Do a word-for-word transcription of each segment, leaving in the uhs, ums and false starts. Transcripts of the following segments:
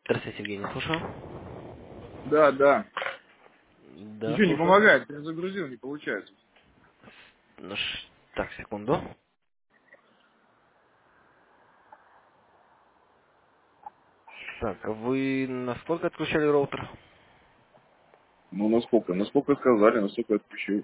Здравствуйте, Евгений, слушаю. Да, да. Да, Ничего не слушаю. помогает, перезагрузил, не получается. Ну, ш- Так, секунду. Так, а вы насколько отключали роутер? Ну, насколько? Насколько сказали, насколько отпущу.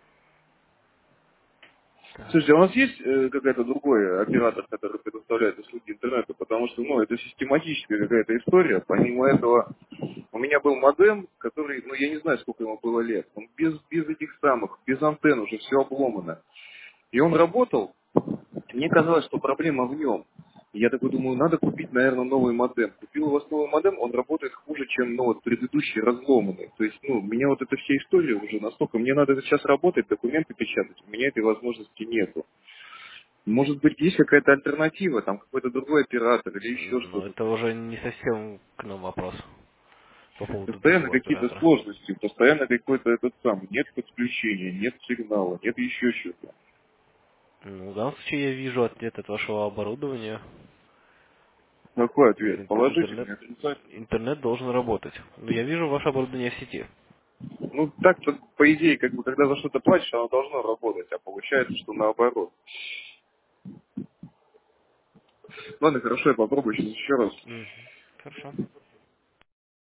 Так. Слушайте, а у нас есть э, какая-то другой оператор, который предоставляет услуги интернета? Потому что, ну, это систематическая какая-то история. Помимо этого, у меня был модем, который, ну, я не знаю, сколько ему было лет. Он без, без этих самых, без антенн уже все обломано. И он работал. Мне казалось, что проблема в нем. И я такой думаю, надо купить, наверное, новый модем. Купил у вас новый модем, он работает хуже, чем ну, вот, предыдущий разломанный. То есть, ну, меня вот эта вся история уже настолько, мне надо сейчас работать, документы печатать, у меня этой возможности нету. Может быть, есть какая-то альтернатива, там какой-то другой оператор или еще Но что-то. это уже не совсем к нам вопрос по поводу Постоянно другого какие-то оператора. сложности, постоянно какой-то этот сам, нет подключения, нет сигнала, нет еще что-то. Ну, в данном случае я вижу ответ от вашего оборудования. Какой ответ? Интер- Интернет, Положительный, отрицательный? интернет должен работать. Но я вижу ваше оборудование в сети. Ну, так-то, по идее, как бы, когда за что-то платишь, оно должно работать, а получается, что наоборот. Ладно, хорошо, я попробую сейчас еще раз. Мгм. Хорошо.